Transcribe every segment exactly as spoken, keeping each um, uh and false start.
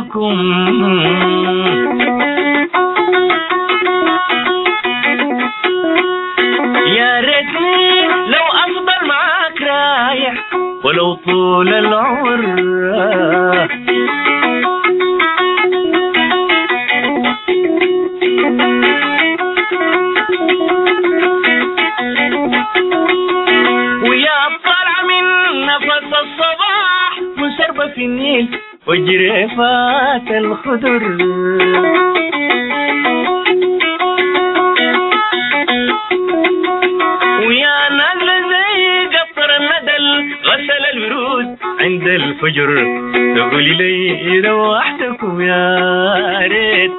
وحدكم. يا ريتني لو أفضل معاك رايح ولو طول العمر، ويا طالع من نفس الصباح مسربة في النيل وجريفات الخضر. ويا نازلة زي قطر الندل غسل الورود عند الفجر، تقولي لي روحتكم يا ريت.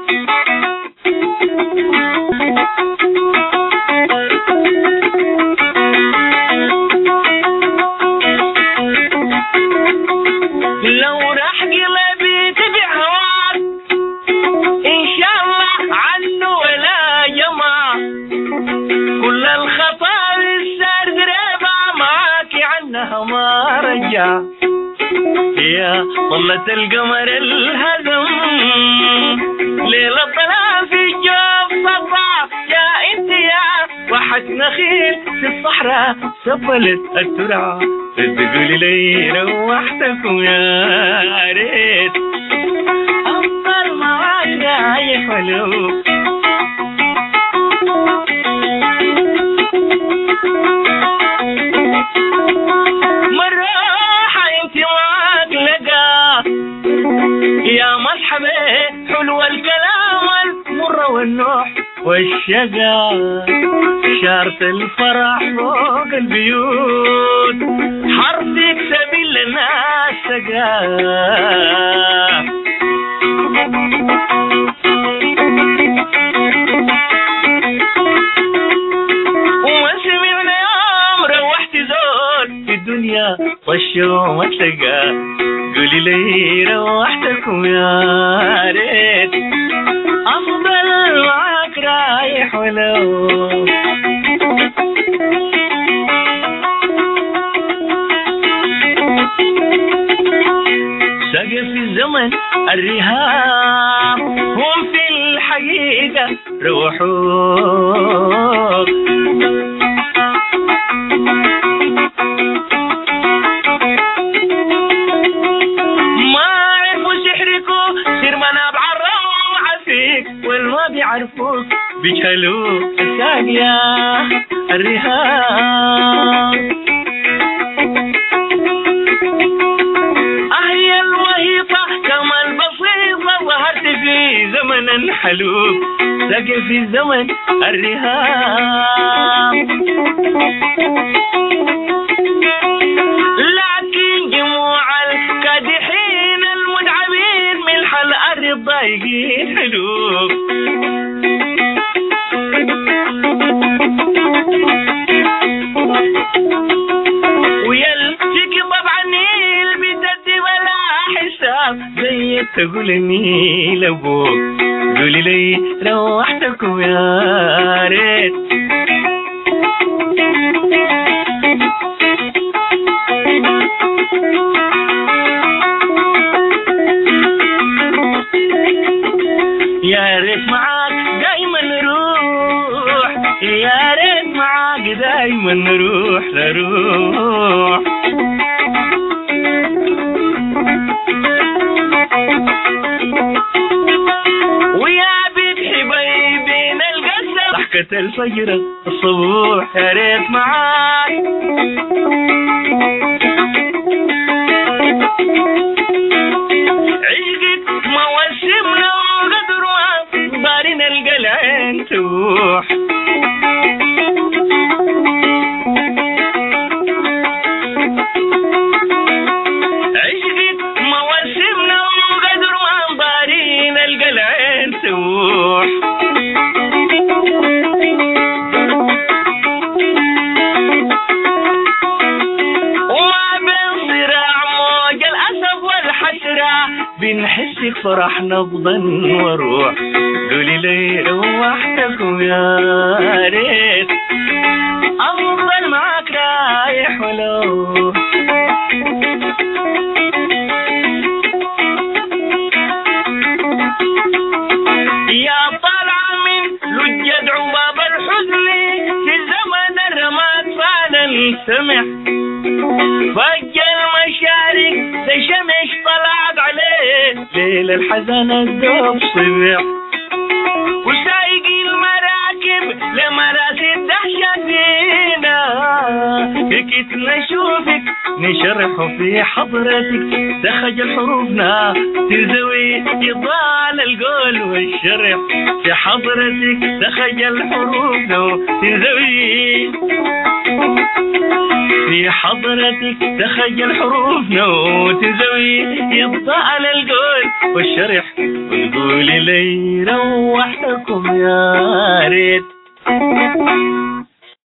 لو راح قلبي تبع هواك إن شاء الله عنه ولا جمع، كل الخطاوي السار قريبة معاكي عنها ما رجع. يا طلة القمر الهزم ليلة طلع في الجوف سطع، يا انت يا واحد نخيل في الصحراء سفلت الترعة، تقولي لي روحتكم يا ريت. أفضل معاك رايح ولو مروحة انت معاك لقى، يا مرحبا حلو الكلام المر والنوح والشقا، شارة الفرح فوق البيوت حرفك سبيل للناس سقا. وما سمعنا يوم روحت زول في الدنيا طشوا ما تلقى، قولي لي روحتكم يا ريت. أفضل معاك رايح ولو سقف الزمن الرهاب هم في الحقيقة روحوك. ما عرفوا سحركوا سير مناب عالروعة فيك، والما بيعرفوك بيجهلوا الساقية الرهاب. أهي الوهيطة كما البسيطة ظهرت في زمن حلوب، سقف في زمن الرهاب. لكن جموع الكادحين المدعمين من حل الأرض ضايقين حلوب. ويلتقي طبعا النيل بدد ولا حساب، زي تقول النيل ابوك، قولي لي روحتكم يا ريت. يا ريت معاك دايما نروح، يا ريت معاك دايما نروح نروح. ويا بيت حبايبين القصر ضحكة الفجر الصبوح، يا ريت معاك. عشقك موسمنا وقدرها بارنا القلعين تروح. عشقك موسمنا وقدرها بارنا القلعين تروح. بنحسك فرح نبضا وروح، قولي لي روحتكم يا ريت. أفضل معاك رايح ولو سمح فج المشارق ده شمس طلعت عليه ليل الحزن الدوب صبح وسايق المراكب لمراسي الدهشة فينا كيف نشوفك نشرح في حضرتك تخجل حروفنا تنزوي يضال القول والشرح في حضرتك تخجل حروفنا تنزوي في حضرتك تخجل حروفنا وتنزوي يضال القول والشرح وتقولي لي روحتكم يا ريت